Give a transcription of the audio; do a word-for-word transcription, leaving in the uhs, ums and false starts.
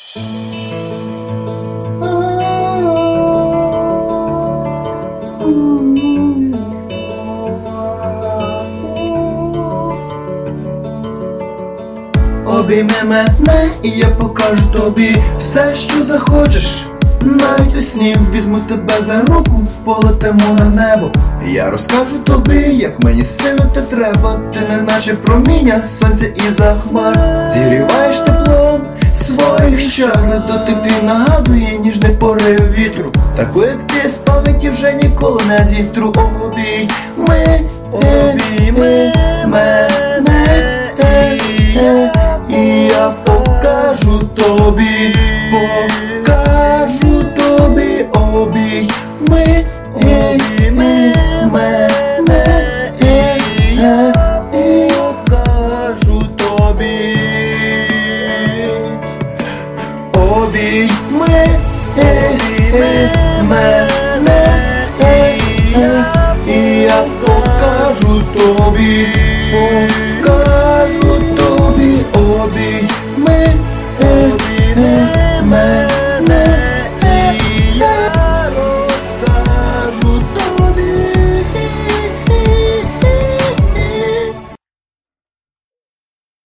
Обійми мене, і я покажу тобі все, що захочеш. Навіть у сні візьму тебе за руку, полетимо на небо. Я розкажу тобі, як мені сильно те треба. Ти не наче проміння сонця із-за хмар. Зігріваєш теплом своїх чар. Дотик твій нагадує ніжний порив вітру. Таку, як ти, з пам'яті вже ніколи не зітру. Обійми, обійми мене, і я покажу тобі, покажу тобі. Обійми, обійми мене, і я покажу тобі. Обійми, обійми мене, і я покажу тобі, покажу.